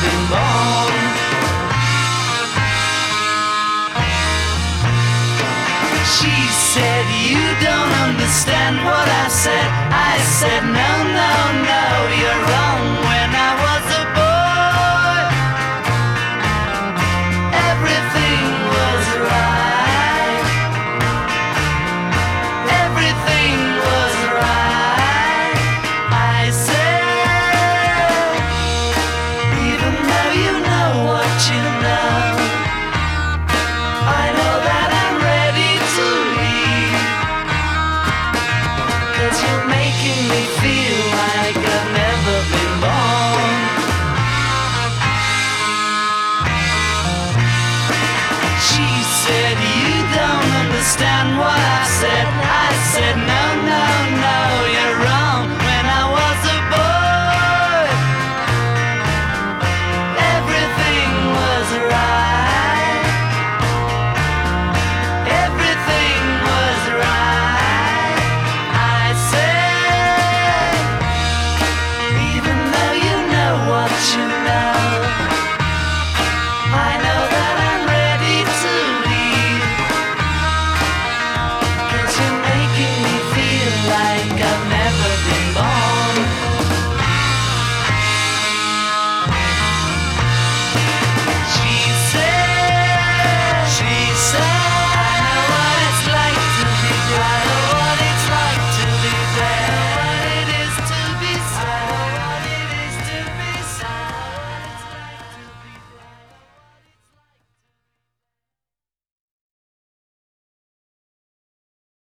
been born. She said, you don't understand what I said. I said, no, no, no, you're wrong. When I was a boy, everything was right. Everything was right. I said, even though you know what you know, I know that I'm ready to leave. 'Cause you're making me feel like I've never been born. She said, you don't understand what